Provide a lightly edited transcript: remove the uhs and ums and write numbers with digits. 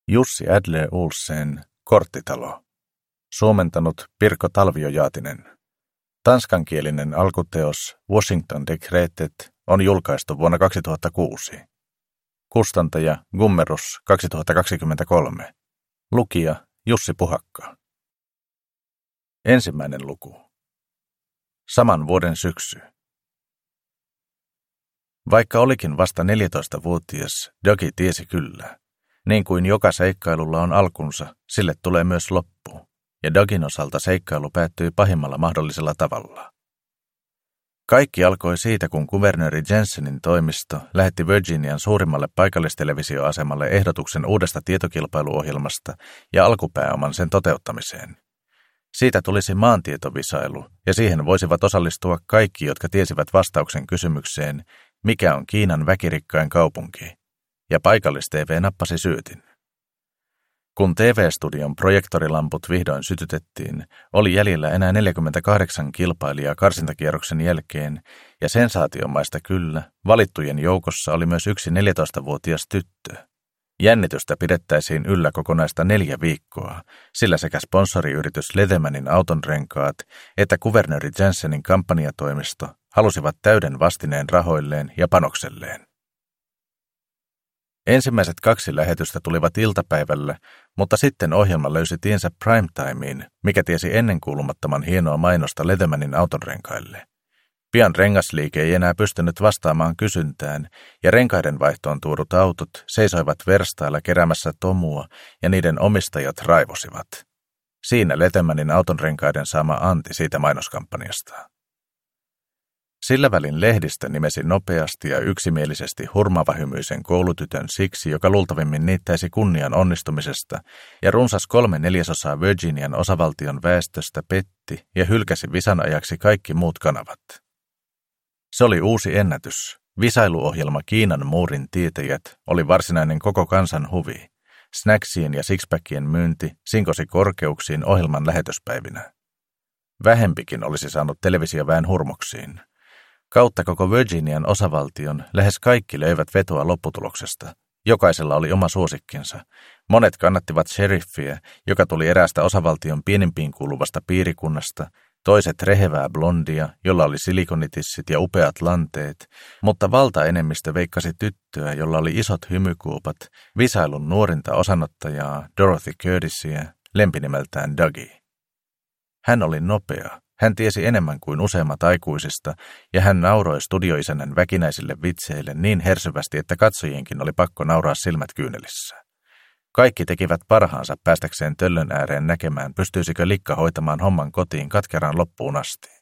Jussi Adler Olsen, Korttitalo. Suomentanut Pirkko Talvio-Jaatinen. Tanskankielinen alkuteos Washington Decretet on julkaistu vuonna 2006. Kustantaja Gummerus 2023. Lukija Jussi Puhakka. Ensimmäinen luku. Saman vuoden syksy. Vaikka olikin vasta 14-vuotias, Dougie tiesi kyllä. Niin kuin joka seikkailulla on alkunsa, sille tulee myös loppu, ja Dougien osalta seikkailu päättyi pahimmalla mahdollisella tavalla. Kaikki alkoi siitä, kun kuvernööri Jensenin toimisto lähetti Virginian suurimmalle paikallistelevisioasemalle ehdotuksen uudesta tietokilpailuohjelmasta ja alkupääoman sen toteuttamiseen. Siitä tulisi maantietovisailu, ja siihen voisivat osallistua kaikki, jotka tiesivät vastauksen kysymykseen, mikä on Kiinan väkirikkain kaupunki, ja paikallis-TV nappasi syytin. Kun TV-studion projektorilamput vihdoin sytytettiin, oli jäljellä enää 48 kilpailijaa karsintakierroksen jälkeen, ja sensaatiomaista kyllä, valittujen joukossa oli myös yksi 14-vuotias tyttö. Jännitystä pidettäisiin yllä kokonaista 4 viikkoa, sillä sekä sponsoriyritys Leathermanin autonrenkaat että kuvernööri Jensenin kampanjatoimisto halusivat täyden vastineen rahoilleen ja panokselleen. Ensimmäiset 2 lähetystä tulivat iltapäivällä, mutta sitten ohjelma löysi tiensä primetimeen, mikä tiesi ennenkuulumattoman hienoa mainosta Leathermanin autonrenkaille. Pian rengasliike ei enää pystynyt vastaamaan kysyntään, ja renkaiden vaihtoon tuodut autot seisoivat verstailla keräämässä tomua, ja niiden omistajat raivosivat. Siinä Leathermanin autonrenkaiden saama anti siitä mainoskampanjasta. Sillä välin lehdistä nimesi nopeasti ja yksimielisesti hurmavahymyisen koulutytön siksi, joka luultavimmin niittäisi kunnian onnistumisesta, ja runsas 3/4 Virginian osavaltion väestöstä petti ja hylkäsi visan ajaksi kaikki muut kanavat. Se oli uusi ennätys. Visailuohjelma Kiinan muurin tietäjät oli varsinainen koko kansan huvi. Snacksien ja sixpackien myynti sinkosi korkeuksiin ohjelman lähetyspäivinä. Vähempikin olisi saanut televisioväen hurmoksiin. Kautta koko Virginian osavaltion lähes kaikki löivät vetoa lopputuloksesta. Jokaisella oli oma suosikkinsa. Monet kannattivat sheriffiä, joka tuli eräästä osavaltion pienimpiin kuuluvasta piirikunnasta, toiset rehevää blondia, jolla oli silikonitissit ja upeat lanteet, mutta valtaenemmistö veikkasi tyttöä, jolla oli isot hymykuopat, visailun nuorinta osanottajaa Dorothy Curtisia, lempinimeltään Dougie. Hän oli nopea. Hän tiesi enemmän kuin useimmat aikuisista, ja hän nauroi studioisännän väkinäisille vitseille niin hersyvästi, että katsojienkin oli pakko nauraa silmät kyynelissä. Kaikki tekivät parhaansa päästäkseen töllön ääreen näkemään, pystyisikö likka hoitamaan homman kotiin katkeraan loppuun asti.